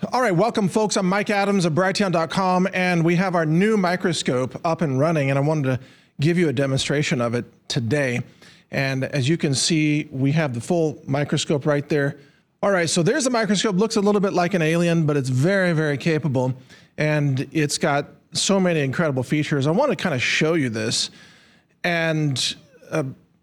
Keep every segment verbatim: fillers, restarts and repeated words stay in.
All right, welcome folks. I'm Mike Adams of Brighteon dot com, and we have our new microscope up and running, and I wanted to give you a demonstration of it today. And as you can see, we have the full microscope right there. All right, so there's the microscope. Looks a little bit like an alien, but it's very, very capable, and it's got so many incredible features. I want to kind of show you this and uh,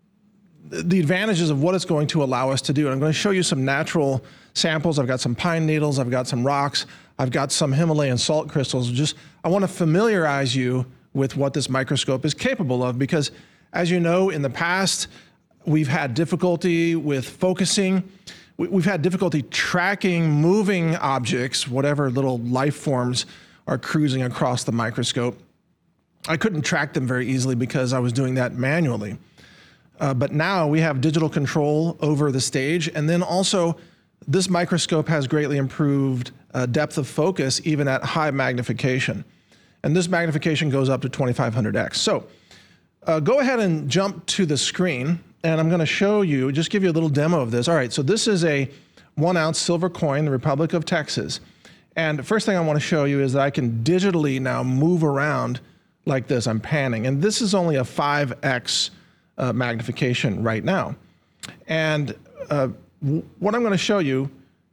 the advantages of what it's going to allow us to do. And I'm going to show you some natural samples. I've got some pine needles, I've got some rocks, I've got some Himalayan salt crystals. Just, I want to familiarize you with what this microscope is capable of, because as you know, in the past, we've had difficulty with focusing. We've had difficulty tracking moving objects, whatever little life forms are cruising across the microscope. I couldn't track them very easily because I was doing that manually. Uh, but now we have digital control over the stage, and then also this microscope has greatly improved uh, depth of focus even at high magnification. And this magnification goes up to twenty-five hundred X. So uh, go ahead and jump to the screen, and I'm going to show you, just give you a little demo of this. All right, so this is a one ounce silver coin, the Republic of Texas. And the first thing I want to show you is that I can digitally now move around like this. I'm panning, and this is only a five X uh, magnification right now. And uh, what I'm going to show you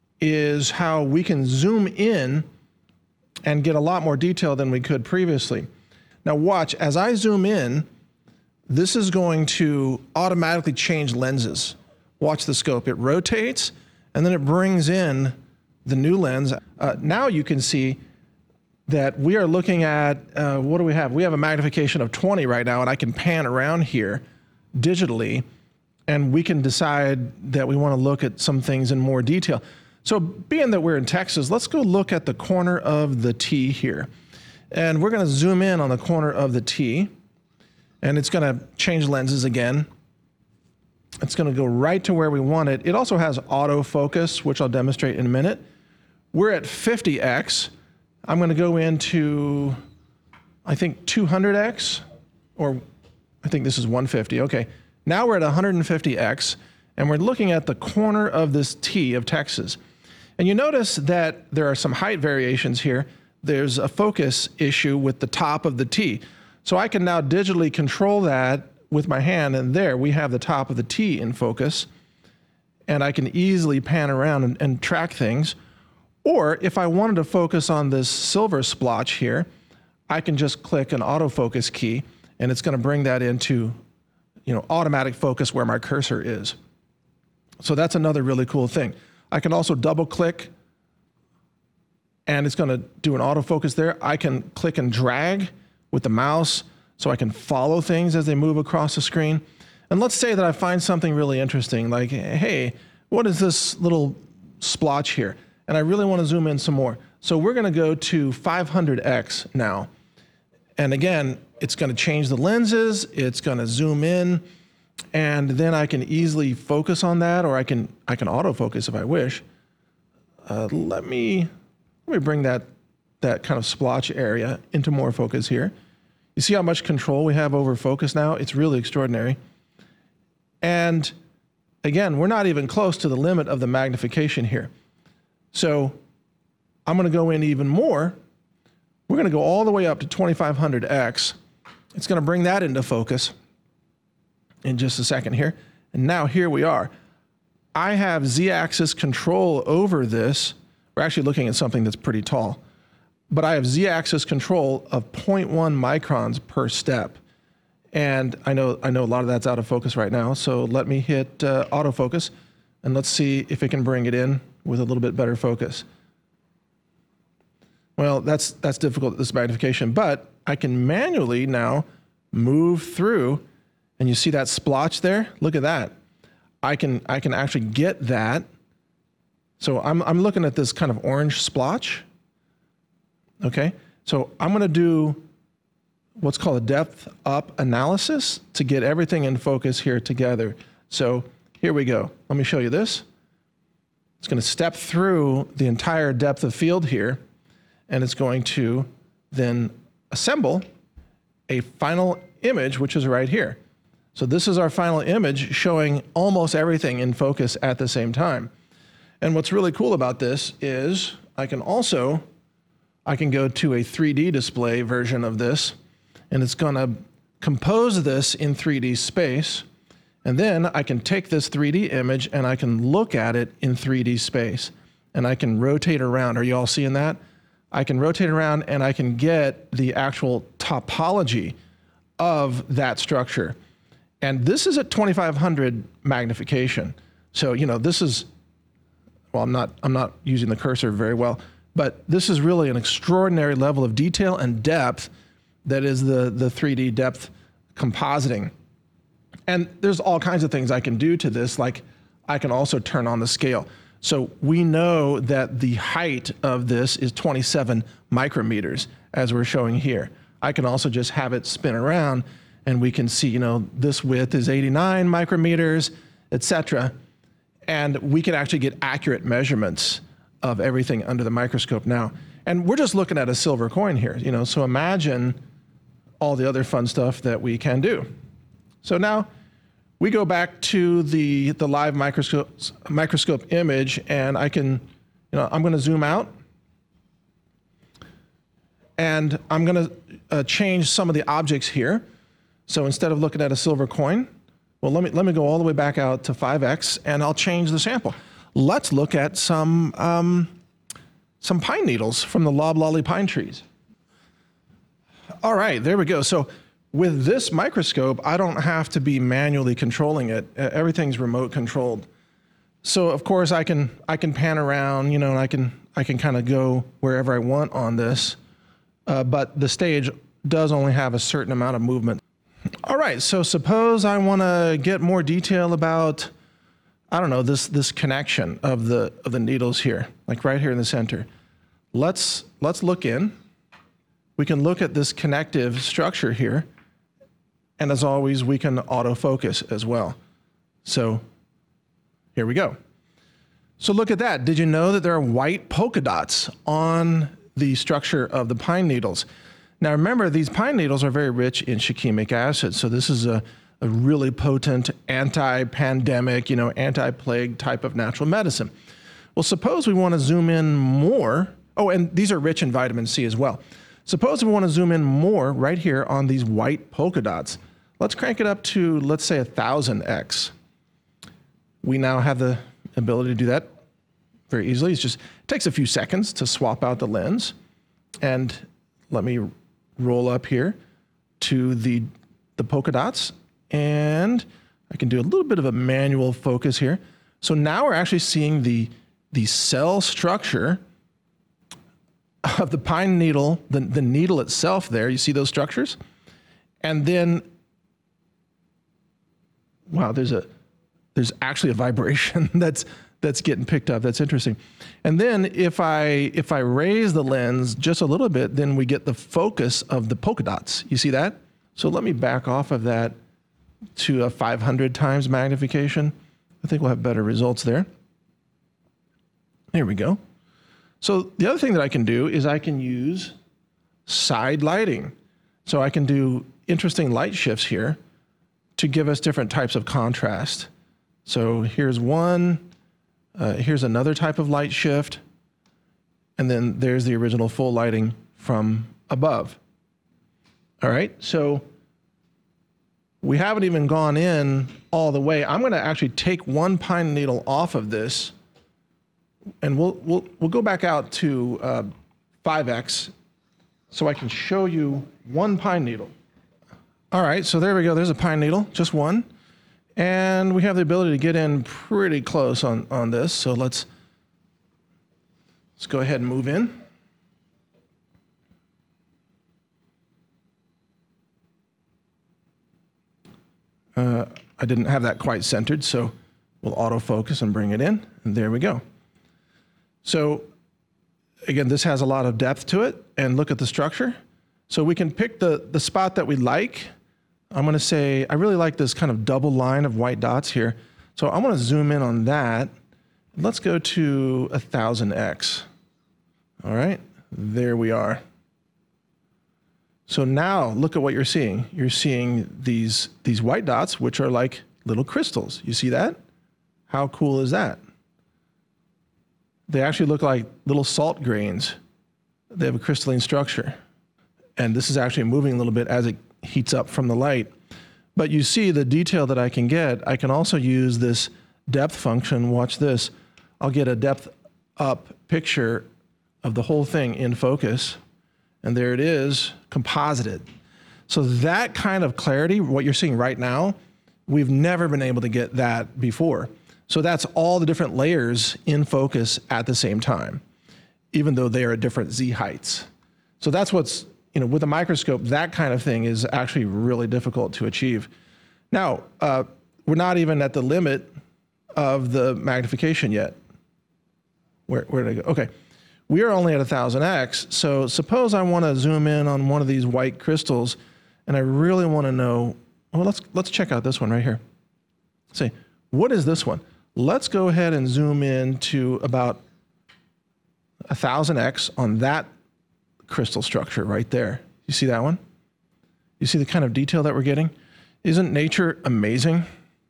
is how we can zoom in and get a lot more detail than we could previously. Now watch, as I zoom in, this is going to automatically change lenses. Watch the scope. It rotates, and then it brings in the new lens. Uh, now you can see that we are looking at, uh, what do we have? We have a magnification of twenty right now, and I can pan around here digitally, and we can decide that we want to look at some things in more detail. So being that we're in Texas, let's go look at the corner of the T here. And we're going to zoom in on the corner of the T, and it's going to change lenses again. It's going to go right to where we want it. It also has autofocus, which I'll demonstrate in a minute. We're at fifty X. I'm going to go into, I think, two hundred X, or I think this is one fifty. Okay. Now we're at one hundred fifty X, and we're looking at the corner of this T of Texas. And you notice that there are some height variations here. There's a focus issue with the top of the T. So I can now digitally control that with my hand, and there we have the top of the T in focus, and I can easily pan around and, and track things. Or if I wanted to focus on this silver splotch here, I can just click an autofocus key, and it's going to bring that into, you know, automatic focus where my cursor is. So that's another really cool thing. I can also double click, and it's going to do an autofocus there. I can click and drag with the mouse so I can follow things as they move across the screen. And let's say that I find something really interesting, like, hey, what is this little splotch here? And I really want to zoom in some more. So we're going to go to five hundred X now. And again, it's going to change the lenses, it's going to zoom in, and then I can easily focus on that, or I can I can autofocus if I wish. Uh, let me let me bring that that kind of splotch area into more focus here. You see how much control we have over focus now? It's really extraordinary. And again, we're not even close to the limit of the magnification here. So I'm going to go in even more. We're going to go all the way up to twenty-five hundred X. It's going to bring that into focus in just a second here. And now here we are. I have Z-axis control over this. We're actually looking at something that's pretty tall. But I have Z-axis control of zero point one microns per step. And I know, I know a lot of that's out of focus right now, so let me hit uh, autofocus, and let's see if it can bring it in with a little bit better focus. Well, that's, that's difficult, this magnification, but I can manually now move through, and you see that splotch there? Look at that. I can, I can actually get that. So I'm, I'm looking at this kind of orange splotch. Okay, so I'm going to do what's called a depth up analysis to get everything in focus here together. So here we go. Let me show you this. It's going to step through the entire depth of field here, and it's going to then assemble a final image, which is right here. So this is our final image showing almost everything in focus at the same time. And what's really cool about this is I can also, I can go to a three D display version of this, and it's going to compose this in three D space. And then I can take this three D image and I can look at it in three D space. And I can rotate around. Are you all seeing that? I can rotate around and I can get the actual topology of that structure. And this is at twenty-five hundred magnification. So, you know, this is, well, I'm not, I'm not using the cursor very well, but this is really an extraordinary level of detail and depth that is the, the three D depth compositing. And there's all kinds of things I can do to this, like I can also turn on the scale. So we know that the height of this is twenty-seven micrometers, as we're showing here. I can also just have it spin around and we can see, you know, this width is eighty-nine micrometers, et cetera. And we can actually get accurate measurements of everything under the microscope now. And we're just looking at a silver coin here, you know, so imagine all the other fun stuff that we can do. So now we go back to the, the live microscope, microscope image, and I can, you know, I'm going to zoom out. And I'm going to uh, change some of the objects here. So instead of looking at a silver coin, well, let me, let me go all the way back out to five X, and I'll change the sample. Let's look at some, um, some pine needles from the loblolly pine trees. All right, there we go. So with this microscope, I don't have to be manually controlling it. Everything's remote controlled. So of course I can I can pan around, you know, and I can I can kind of go wherever I want on this. Uh, but the stage does only have a certain amount of movement. All right, so suppose I want to get more detail about, I don't know, this this connection of the of the needles here, like right here in the center. Let's let's look in. We can look at this connective structure here. And as always, we can autofocus as well. So here we go. So look at that. Did you know that there are white polka dots on the structure of the pine needles? Now remember, these pine needles are very rich in shikimic acid. So this is a, a really potent anti-pandemic, you know, anti-plague type of natural medicine. Well, suppose we want to zoom in more. Oh, and these are rich in vitamin C as well. Suppose we want to zoom in more right here on these white polka dots. Let's crank it up to, let's say, one thousand X. We now have the ability to do that very easily. It's just, it takes a few seconds to swap out the lens. And let me roll up here to the, the polka dots. And I can do a little bit of a manual focus here. So now we're actually seeing the, the cell structure of the pine needle, the, the needle itself there. You see those structures? And then, wow, there's a there's actually a vibration that's that's getting picked up. That's interesting. And then if I if I raise the lens just a little bit, then we get the focus of the polka dots. You see that? So let me back off of that to a five hundred times magnification. I think we'll have better results there. There we go. So the other thing that I can do is I can use side lighting. So I can do interesting light shifts here to give us different types of contrast. So here's one, uh, here's another type of light shift, and then there's the original full lighting from above. All right, so we haven't even gone in all the way. I'm gonna actually take one pine needle off of this, and we'll, we'll, we'll go back out to uh, five X so I can show you one pine needle. All right, so there we go. There's a pine needle, just one. And we have the ability to get in pretty close on, on this. So let's, let's go ahead and move in. Uh, I didn't have that quite centered, so we'll autofocus and bring it in. And there we go. So again, this has a lot of depth to it, and look at the structure. So we can pick the, the spot that we like. I'm gonna say, I really like this kind of double line of white dots here. So I wanna zoom in on that. Let's go to one thousand X. All right, there we are. So now look at what you're seeing. You're seeing these, these white dots, which are like little crystals. You see that? How cool is that? They actually look like little salt grains. They have a crystalline structure. And this is actually moving a little bit as it heats up from the light. But you see the detail that I can get. I can also use this depth function. Watch this. I'll get a depth up picture of the whole thing in focus. And there it is, composited. So that kind of clarity, what you're seeing right now, we've never been able to get that before. So that's all the different layers in focus at the same time, even though they are at different Z heights. So that's what's, you know, with a microscope, that kind of thing is actually really difficult to achieve. Now, uh, we're not even at the limit of the magnification yet. Where, where did I go? Okay. We are only at one thousand X, so suppose I want to zoom in on one of these white crystals, and I really want to know, well, let's, let's check out this one right here. Say, what is this one? Let's go ahead and zoom in to about one thousand X on that crystal structure right there. You see that one? You see the kind of detail that we're getting? Isn't nature amazing?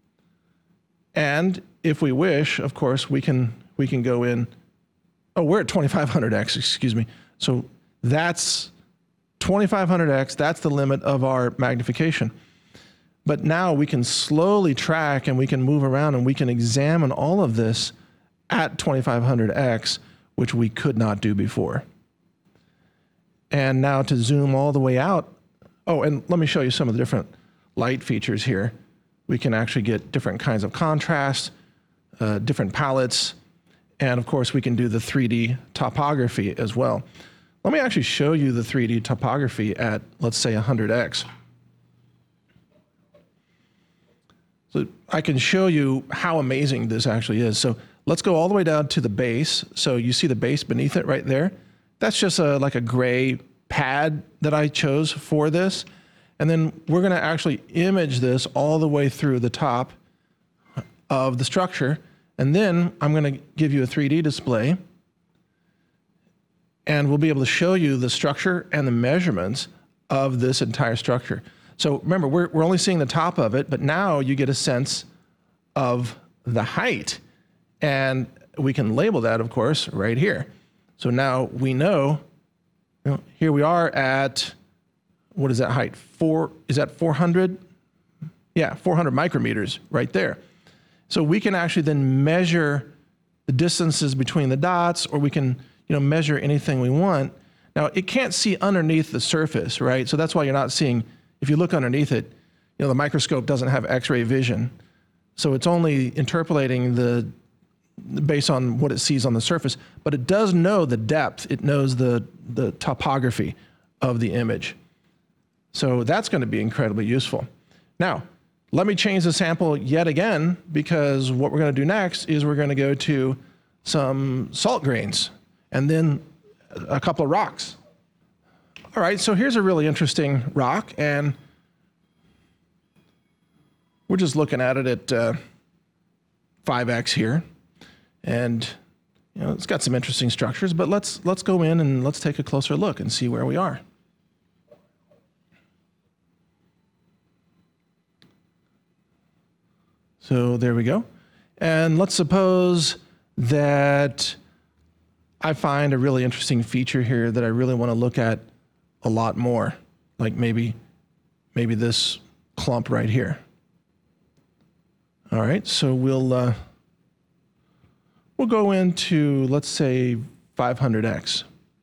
And if we wish, of course, we can, we can go in. Oh, we're at twenty-five hundred X, excuse me. So that's twenty-five hundred X, that's the limit of our magnification. But now we can slowly track and we can move around and we can examine all of this at twenty-five hundred X, which we could not do before. And now to zoom all the way out, oh, and let me show you some of the different light features here. We can actually get different kinds of contrast, uh, different palettes, and of course we can do the three D topography as well. Let me actually show you the three D topography at, let's say, one hundred X. So I can show you how amazing this actually is. So let's go all the way down to the base. So you see the base beneath it right there. That's just a, like a gray pad that I chose for this. And then we're going to actually image this all the way through the top of the structure. And then I'm going to give you a three D display. And we'll be able to show you the structure and the measurements of this entire structure. So remember, we're, we're only seeing the top of it, but now you get a sense of the height. And we can label that, of course, right here. So now we know, you know, here we are at, what is that height? Four, is that four hundred? Yeah, four hundred micrometers right there. So we can actually then measure the distances between the dots, or we can, you know, measure anything we want. Now, it can't see underneath the surface, right? So that's why you're not seeing, if you look underneath it, you know, the microscope doesn't have X-ray vision. So it's only interpolating the, based on what it sees on the surface, but it does know the depth. It knows the, the topography of the image. So that's going to be incredibly useful. Now, let me change the sample yet again, because what we're going to do next is we're going to go to some salt grains and then a couple of rocks. All right, so here's a really interesting rock, and we're just looking at it at uh, five X here. And you know, it's got some interesting structures, but let's, let's go in and let's take a closer look and see where we are. So there we go. And let's suppose that I find a really interesting feature here that I really want to look at a lot more, like maybe, maybe this clump right here. All right, so we'll, uh, we'll go into, let's say, five hundred X.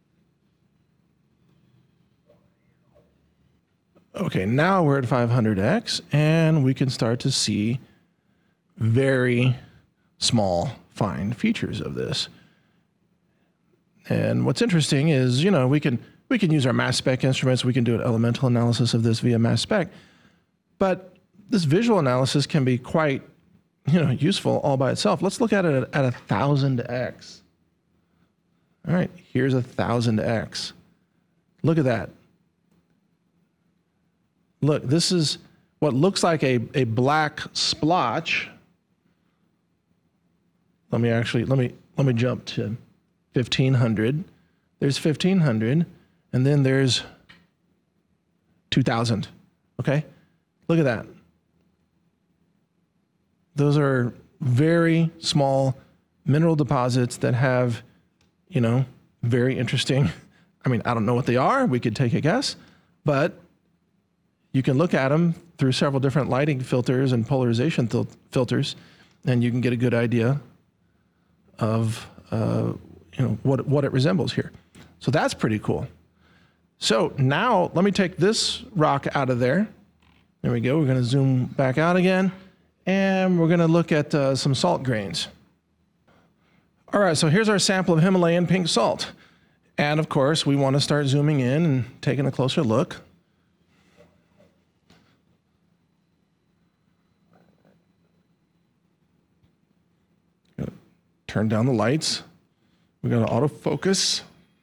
Okay, now we're at five hundred X, and we can start to see very small, fine features of this. And what's interesting is, you know, we can we can use our mass spec instruments. We can do an elemental analysis of this via mass spec, but this visual analysis can be quite, you know, useful all by itself. Let's look at it at a thousand X. All right, here's a thousand X. Look at that. Look, this is what looks like a, a black splotch. Let me actually, let me, let me jump to fifteen hundred. There's fifteen hundred, and then there's two thousand, okay? Look at that. Those are very small mineral deposits that have you know, very interesting. I mean, I don't know what they are. We could take a guess, but you can look at them through several different lighting filters and polarization fil- filters, and you can get a good idea of, uh, you know, what, what it resembles here. So that's pretty cool. So now let me take this rock out of there. There we go. We're going to zoom back out again, and we're going to look at uh, some salt grains. All right, so here's our sample of Himalayan pink salt. And of course, we want to start zooming in and taking a closer look. Turn down the lights. We got to autofocus.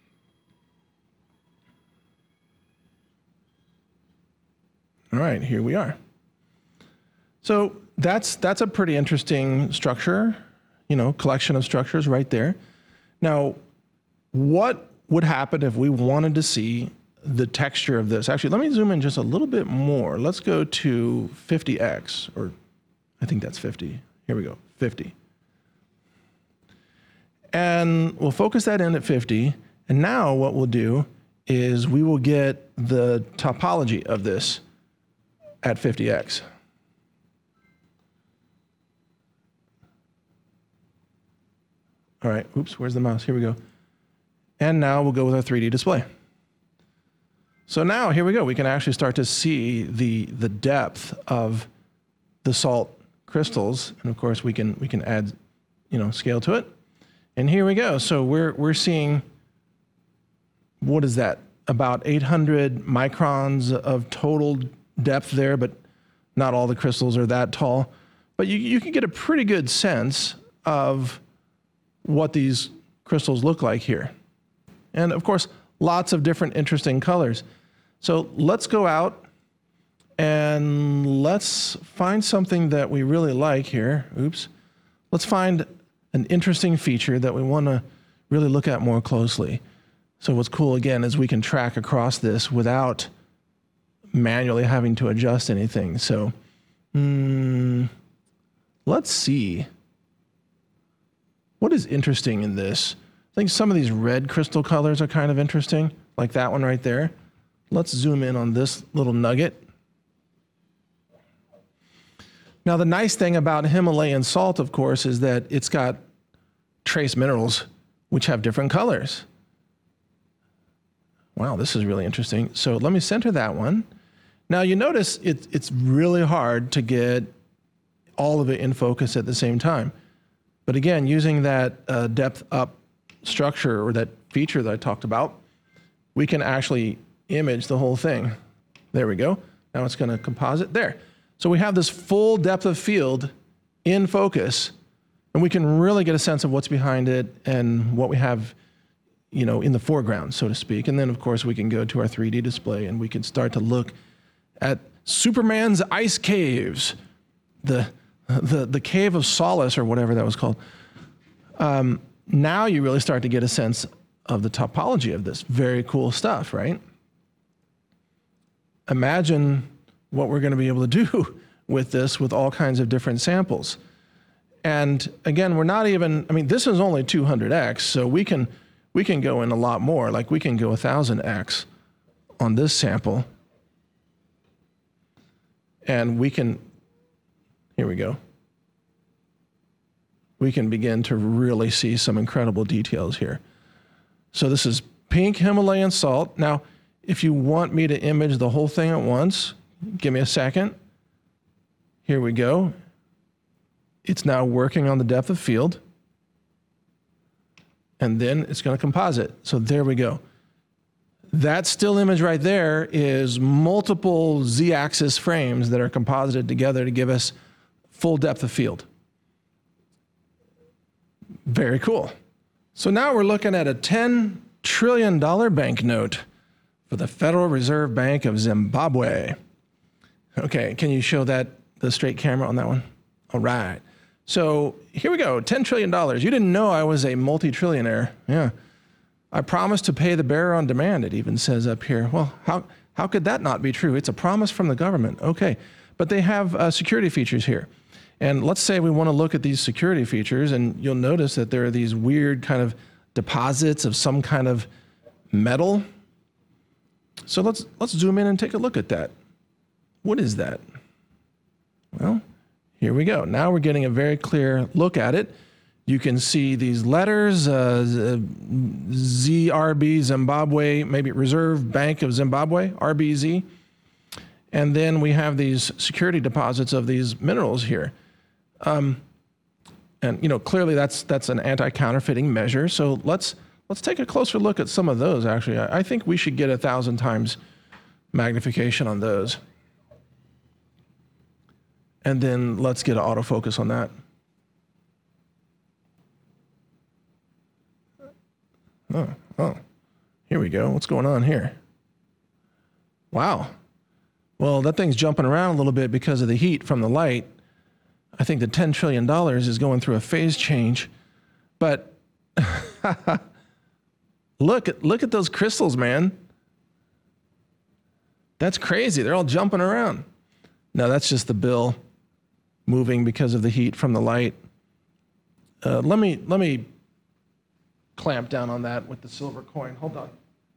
All right, here we are. So that's that's a pretty interesting structure, you know, collection of structures right there. Now, what would happen if we wanted to see the texture of this? Actually, let me zoom in just a little bit more. Let's go to fifty X, or I think that's fifty. Here we go, fifty. And we'll focus that in at fifty. And now what we'll do is we will get the topology of this at fifty X. All right, oops, where's the mouse? Here we go. And now we'll go with our three D display. So now here we go. We can actually start to see the, the depth of the salt crystals. And of course we can, we can add, you know, scale to it. And here we go. So we're, we're seeing, what is that? About eight hundred microns of total depth there, but not all the crystals are that tall. But you, you can get a pretty good sense of what these crystals look like here. And of course, lots of different interesting colors. So let's go out and let's find something that we really like here. Oops. Let's find an interesting feature that we want to really look at more closely. So what's cool again is we can track across this without manually having to adjust anything. So mm, let's see. What is interesting in this? I think some of these red crystal colors are kind of interesting, like that one right there. Let's zoom in on this little nugget. Now, the nice thing about Himalayan salt, of course, is that it's got trace minerals which have different colors. Wow, this is really interesting. So let me center that one. Now, you notice it, it's really hard to get all of it in focus at the same time. But again, using that uh, depth up structure or that feature that I talked about, we can actually image the whole thing. There we go. Now it's going to composite there. So we have this full depth of field in focus, and we can really get a sense of what's behind it and what we have, you know, in the foreground, so to speak. And then, of course, we can go to our three D display and we can start to look at Superman's ice caves, the the the Cave of Solace or whatever that was called. Um, now you really start to get a sense of the topology of this. Very cool stuff, right? Imagine what we're going to be able to do with this with all kinds of different samples. And again, we're not even, I mean, this is only two hundred X, so we can we can go in a lot more. Like we can go one thousand X on this sample. And we can, here we go. We can begin to really see some incredible details here. So this is pink Himalayan salt. Now, if you want me to image the whole thing at once, give me a second. Here we go. It's now working on the depth of field. And then it's going to composite. So there we go. That still image right there is multiple Z-axis frames that are composited together to give us full depth of field. Very cool. So now we're looking at a ten trillion dollar banknote for the Federal Reserve Bank of Zimbabwe. Okay, can you show that, the straight camera on that one? All right. So here we go, ten trillion dollars. You didn't know I was a multi-trillionaire. Yeah. I promised to pay the bearer on demand, it even says up here. Well, how, how could that not be true? It's a promise from the government. Okay, but they have uh, security features here. And let's say we want to look at these security features, and you'll notice that there are these weird kind of deposits of some kind of metal. So let's let's zoom in and take a look at that. What is that? Well, here we go. Now we're getting a very clear look at it. You can see these letters, uh, Z R B, Zimbabwe, maybe Reserve Bank of Zimbabwe, R B Z. And then we have these security deposits of these minerals here. Um, and you know, clearly that's that's an anti-counterfeiting measure. So let's let's take a closer look at some of those. Actually, I, I think we should get a thousand times magnification on those. And then let's get an autofocus on that. Oh, oh, here we go. What's going on here? Wow. Well, that thing's jumping around a little bit because of the heat from the light. I think the ten trillion dollars is going through a phase change. But look at, look at those crystals, man. That's crazy. They're all jumping around. No, that's just the bill moving because of the heat from the light. Uh, let me, let me clamp down on that with the silver coin. Hold on.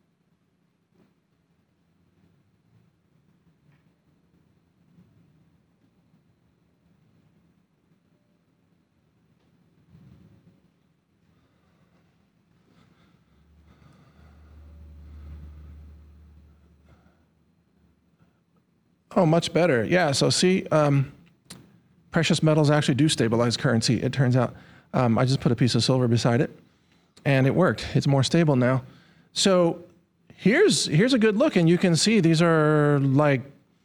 Oh, much better. Yeah, so see, um, precious metals actually do stabilize currency, it turns out. Um, I just put a piece of silver beside it, and it worked. It's more stable now. So here's, here's a good look, and you can see these are like,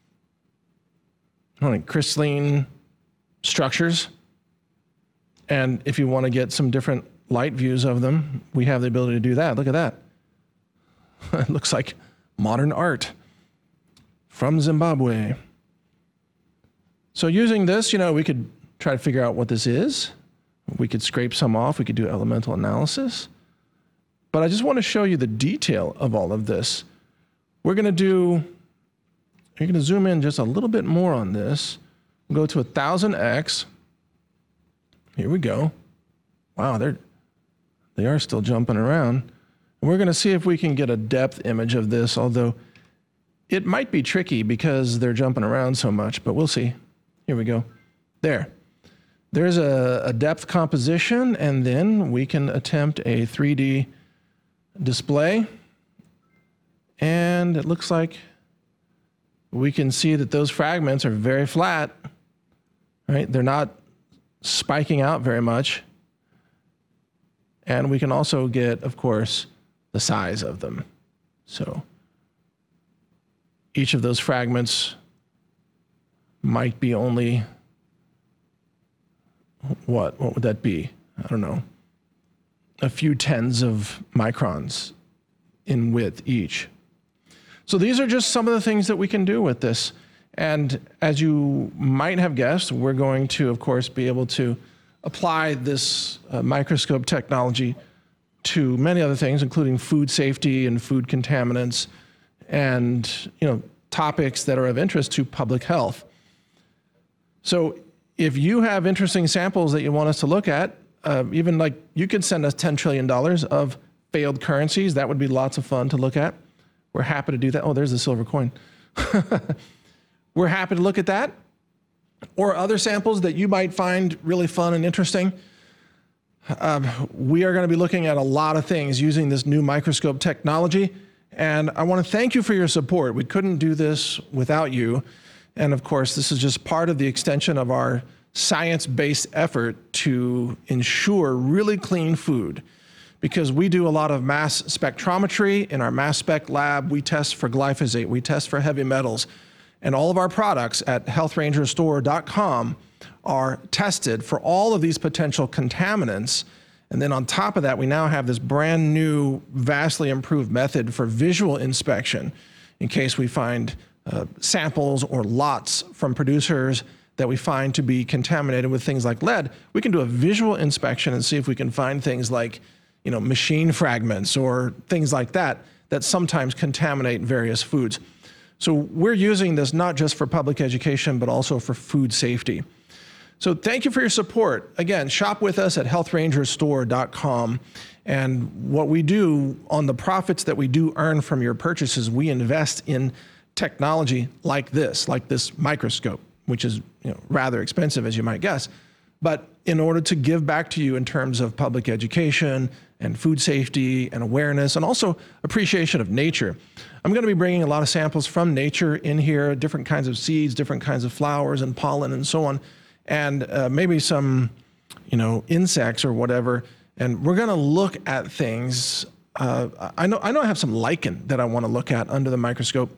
like crystalline structures. And if you want to get some different light views of them, we have the ability to do that. Look at that. It looks like modern art from Zimbabwe. So using this, you know, we could try to figure out what this is. We could scrape some off. We could do elemental analysis. But I just want to show you the detail of all of this. We're going to do, you're going to zoom in just a little bit more on this. We'll go to one thousand X. Here we go. Wow, they're, they are still jumping around. And we're going to see if we can get a depth image of this, although it might be tricky because they're jumping around so much, but we'll see. Here we go. There. There's a, a depth composition, and then we can attempt a three D display. And it looks like we can see that those fragments are very flat, right? They're not spiking out very much. And we can also get, of course, the size of them. So each of those fragments might be only, what? What would that be? I don't know. A few tens of microns in width each. So these are just some of the things that we can do with this. And as you might have guessed, we're going to, of course, be able to apply this uh, microscope technology to many other things, including food safety and food contaminants, and you know, topics that are of interest to public health. So if you have interesting samples that you want us to look at, uh, even like you could send us ten trillion dollars of failed currencies. That would be lots of fun to look at. We're happy to do that. Oh, there's the silver coin. We're happy to look at that. Or other samples that you might find really fun and interesting. Um, we are going to be looking at a lot of things using this new microscope technology. And I want to thank you for your support. We couldn't do this without you. And of course, this is just part of the extension of our science-based effort to ensure really clean food. Because we do a lot of mass spectrometry. In our mass spec lab, we test for glyphosate, we test for heavy metals. And all of our products at health ranger store dot com are tested for all of these potential contaminants. And then on top of that, we now have this brand new, vastly improved method for visual inspection in case we find uh, samples or lots from producers that we find to be contaminated with things like lead. We can do a visual inspection and see if we can find things like, you know, machine fragments or things like that that sometimes contaminate various foods. So we're using this not just for public education, but also for food safety. So thank you for your support. Again, shop with us at health ranger store dot com. And what we do on the profits that we do earn from your purchases, we invest in technology like this, like this microscope, which is you know, rather expensive, as you might guess. But in order to give back to you in terms of public education and food safety and awareness and also appreciation of nature, I'm going to be bringing a lot of samples from nature in here, different kinds of seeds, different kinds of flowers and pollen and so on, and uh, maybe some, you know, insects or whatever. And we're going to look at things. Uh, I know I know I have some lichen that I want to look at under the microscope.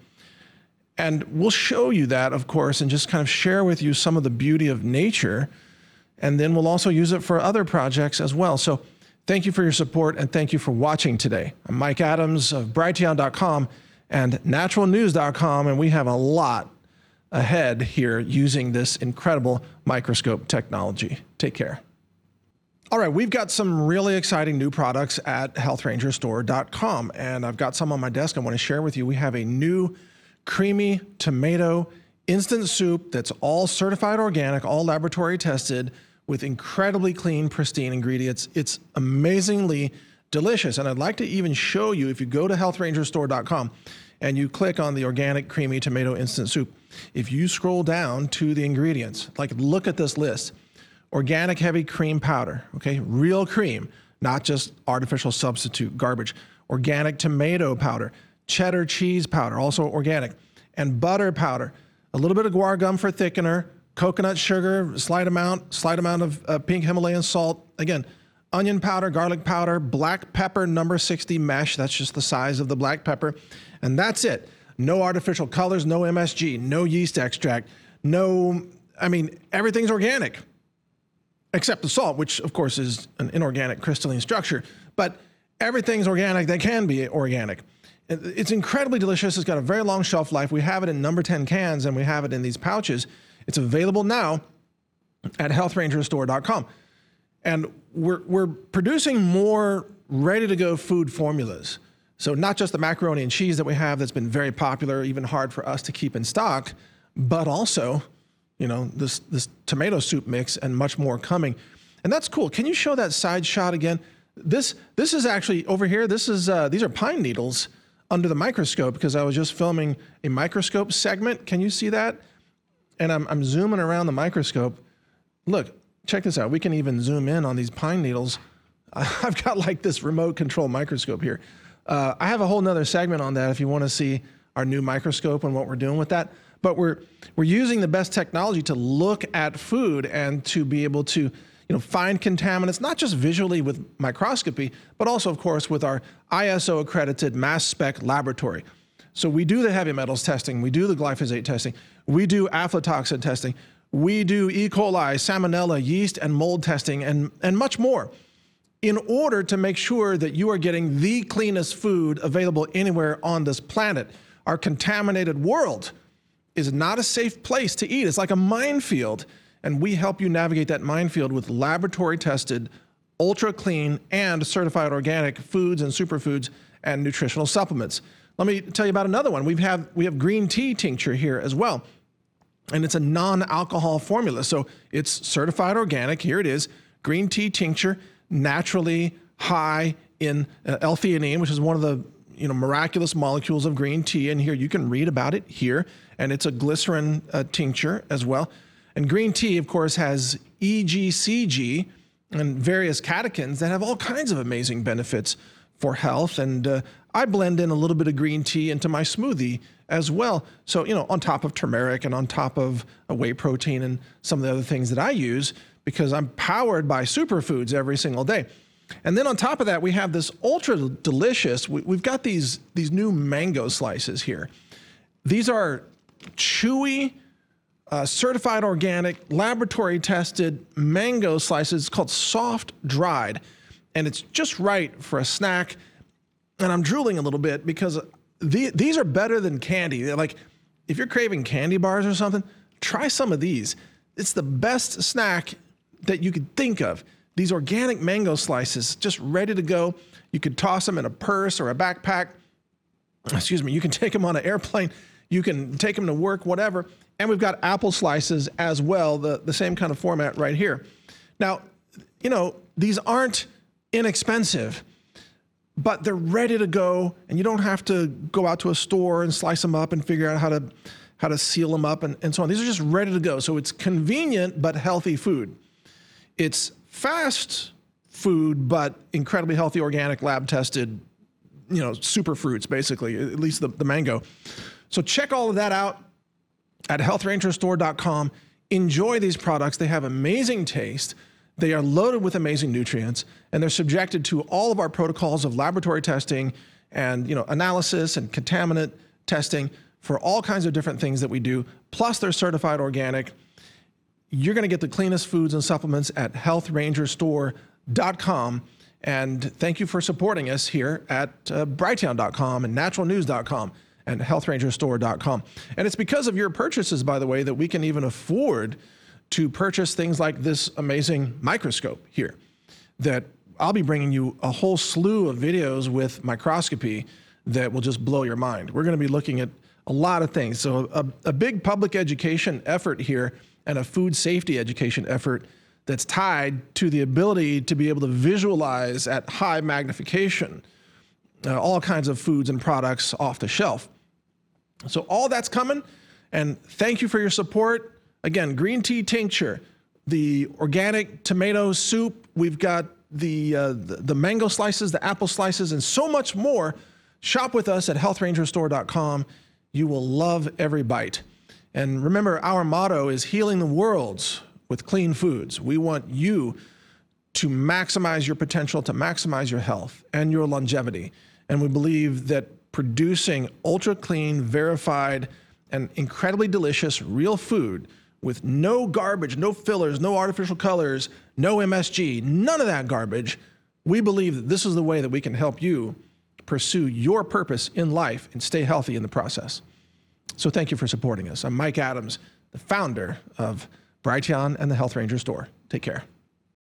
And we'll show you that, of course, and just kind of share with you some of the beauty of nature. And then we'll also use it for other projects as well. So thank you for your support, and thank you for watching today. I'm Mike Adams of Brighteon dot com and Natural News dot com, and we have a lot ahead here using this incredible microscope technology. Take care. All right, we've got some really exciting new products at Health Ranger Store dot com, and I've got some on my desk I want to share with you. We have a new creamy tomato instant soup that's all certified organic, all laboratory tested, with incredibly clean, pristine ingredients. It's amazingly delicious, and I'd like to even show you, if you go to Health Ranger Store dot com and you click on the organic creamy tomato instant soup, if you scroll down to the ingredients, like look at this list. Organic heavy cream powder, okay? Real cream, not just artificial substitute garbage. Organic tomato powder, cheddar cheese powder, also organic, and butter powder. A little bit of guar gum for thickener, coconut sugar, slight amount, slight amount of uh, pink Himalayan salt. Again, onion powder, garlic powder, black pepper number sixty mesh. That's just the size of the black pepper. And that's it. No artificial colors, no M S G, no yeast extract, no, I mean, everything's organic. Except the salt, which of course is an inorganic crystalline structure, but everything's organic that can be organic. It's incredibly delicious. It's got a very long shelf life. We have it in number ten cans, and we have it in these pouches. It's available now at Health Ranger Store dot com. And we're, we're producing more ready-to-go food formulas. So not just the macaroni and cheese that we have that's been very popular, even hard for us to keep in stock, but also you know, this, this tomato soup mix and much more coming. And that's cool. Can you show that side shot again? This, this is actually over here. This is, uh, these are pine needles under the microscope, because I was just filming a microscope segment. Can you see that? And I'm, I'm zooming around the microscope. Look, check this out. We can even zoom in on these pine needles. I've got like this remote control microscope here. Uh, I have a whole nother segment on that if you want to see our new microscope and what we're doing with that. But we're, we're using the best technology to look at food and to be able to, you know, find contaminants, not just visually with microscopy, but also, of course, with our I S O accredited mass spec laboratory. So we do the heavy metals testing, we do the glyphosate testing, we do aflatoxin testing, we do E. coli, salmonella, yeast, and mold testing, and, and much more, in order to make sure that you are getting the cleanest food available anywhere on this planet. Our contaminated world is not a safe place to eat. It's like a minefield, and we help you navigate that minefield with laboratory-tested, ultra-clean, and certified organic foods and superfoods and nutritional supplements. Let me tell you about another one. We've have, we have green tea tincture here as well, and it's a non-alcohol formula, so it's certified organic. Here it is, green tea tincture, naturally high in uh, L-theanine, which is one of the you know, miraculous molecules of green tea. And here you can read about it here. And it's a glycerin uh, tincture as well. And green tea, of course, has E G C G and various catechins that have all kinds of amazing benefits for health. And uh, I blend in a little bit of green tea into my smoothie as well. So, you know, on top of turmeric and on top of a whey protein and some of the other things that I use, because I'm powered by superfoods every single day. And then on top of that, we have this ultra delicious, we, we've got these, these new mango slices here. These are chewy, uh, certified organic, laboratory tested mango slices called soft dried. And it's just right for a snack. And I'm drooling a little bit because the, these are better than candy. They're like, if you're craving candy bars or something, try some of these. It's the best snack that you could think of. These organic mango slices, just ready to go. You could toss them in a purse or a backpack. Excuse me, you can take them on an airplane. You can take them to work, whatever. And we've got apple slices as well, the, the same kind of format right here. Now, you know, these aren't inexpensive. but they're ready to go, and you don't have to go out to a store and slice them up and figure out how to how to seal them up and, and so on. These are just ready to go. So it's convenient but healthy food. It's fast food but incredibly healthy, organic, lab tested, you know, super fruits, basically, at least the, the mango. So check all of that out at health ranger store dot com. Enjoy these products. They have amazing taste. They are loaded with amazing nutrients, and they're subjected to all of our protocols of laboratory testing and, you know, analysis and contaminant testing for all kinds of different things that we do. Plus, they're certified organic. You're going to get the cleanest foods and supplements at health ranger store dot com. And thank you for supporting us here at uh, Brighteon dot com and natural news dot com and health ranger store dot com. And it's because of your purchases, by the way, that we can even afford to purchase things like this amazing microscope here, that I'll be bringing you a whole slew of videos with microscopy that will just blow your mind. We're going to be looking at a lot of things. So a, a big public education effort here and a food safety education effort that's tied to the ability to be able to visualize at high magnification uh, all kinds of foods and products off the shelf. So all that's coming, and thank you for your support. Again, green tea tincture, the organic tomato soup, we've got the, uh, the, the mango slices, the apple slices, and so much more. Shop with us at health ranger store dot com. You will love every bite. And remember, our motto is healing the world with clean foods. We want you to maximize your potential, to maximize your health and your longevity. And we believe that producing ultra clean, verified, and incredibly delicious real food with no garbage, no fillers, no artificial colors, no M S G, none of that garbage, we believe that this is the way that we can help you pursue your purpose in life and stay healthy in the process. So thank you for supporting us. I'm Mike Adams, the founder of Brighteon and the Health Ranger Store. Take care.